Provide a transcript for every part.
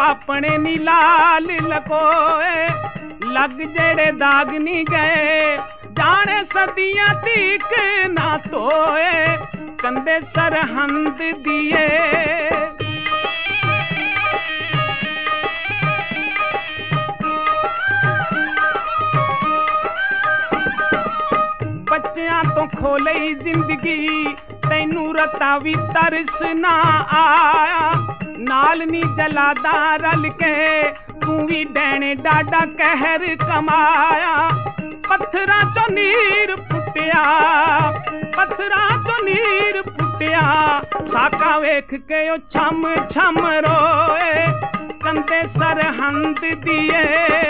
अपने नी लाल लकोए, लग जेड़े दाग नी गए जाने सदियां तीक ना तोए, कंधे सरहंद दिए। बच्चियां तो खोलई जिंदगी तैनू रता भी तरस ना आया, नाल नी जलादा रल के तू भी डैने डाडा कहर कमाया। पत्थरां चों नीर फुटिया, पत्थरां चों नीर फुटिया, साका वेख के ओ छम छम रोए, कंधे सरहंद दिए।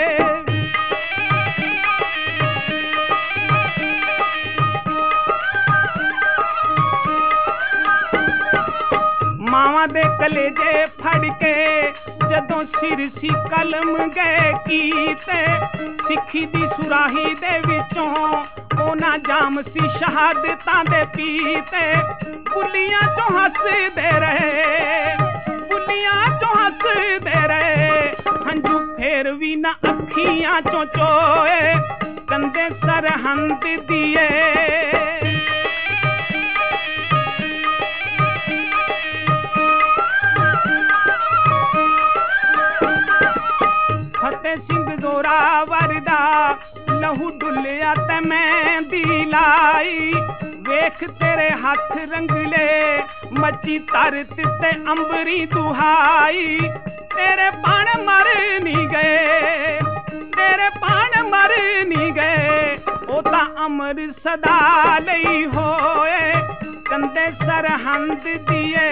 मावां दे कलेजे फड़ के जदों सिर सी कलम गए कीते, सिक्खी दी सुराही दे विचों ओना जाम सी शहादतां दे पीते। बुलियां चों हसदे रहे, बुलियां चों हसदे रहे, हंझू फेर भी ना अखियां चों चोए, कंधे सरहंद दिए। फतेह सिंह जोरावर दा लहू डुलिया ते मेहंदी लाई, वेख तेरे हथ रंगले मची तरत ते अंबरी दुहाई। तेरे पाण मर नी गए, तेरे पाण मर नी गए, ओ तां अमर सदा लई होए, कंधे सरहंद दिए।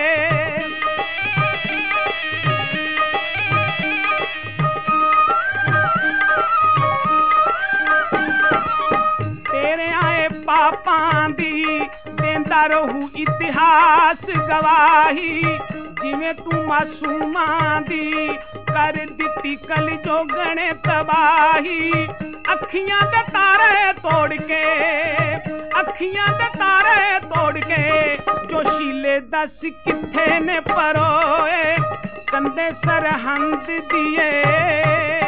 पापां दी देंदा रहू इतिहास गवाही, जिवें तू मासूमां दी कर दित्ती कल जोगणे तबाही। अखियां दे तारे तोड़ के, अखियां दे तारे तोड़ के, जोशीले दस किथे ने परोए, कंधे सरहंद दिए।